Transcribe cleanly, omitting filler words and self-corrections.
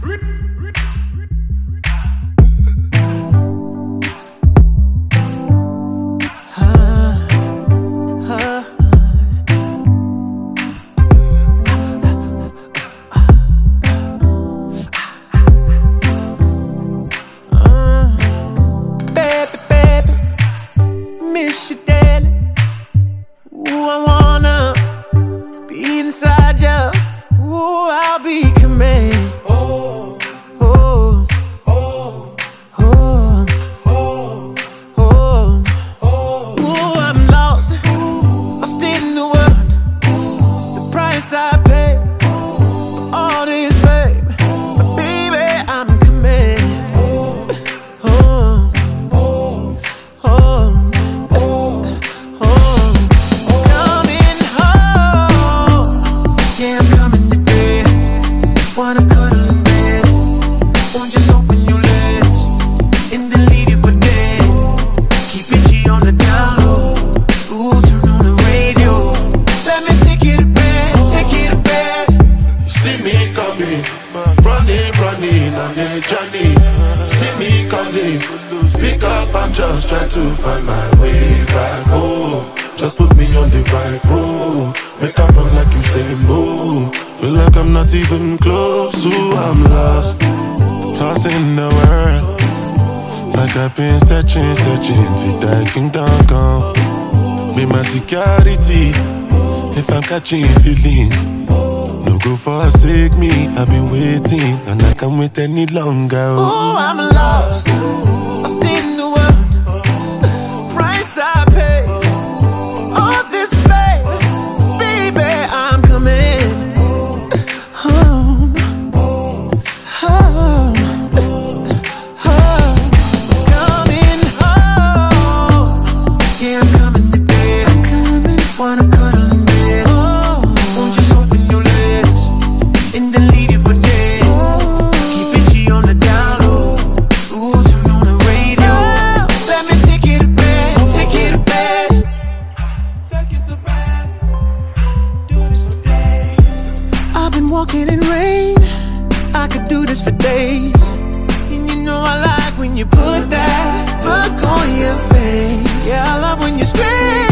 Miss you daily. Ooh, I wanna be inside ya. Ooh, I'll be coming. Oh, oh, oh, oh, oh, oh, oh. Ooh, I'm lost in the world. The price I pay for all this fame, but baby, I'm coming. Wanna cuddle in bed, won't just open your legs and then leave you for dead. Keep it G on the down low. Ooh, turn on the radio. Let me take you to bed, take you to bed. You see me coming, running on a journey. See me coming, pick up, I'm just trying to find my way back. Oh, just put me on the right road. Make I run like you saying boo. Feel like I'm not even close to, I'm lost in the world. Like I've been searching till that kingdom come. Be my security if I'm catching feelings. No go forsake me, I've been waiting and I can't wait any longer. Oh, I'm lost in the world. Price I pay, all this fame, baby, I'm coming. Wanna cuddle in bed, won't just open your legs and then leave you for dead. Keep it G on the down low. Ooh, turn on the radio. Let me take you to bed, take you to bed, take you to bed. Do this for days. I've been walking in rain, I could do this for days. And you know I like when you put that look on your face. Yeah, I love when you scream.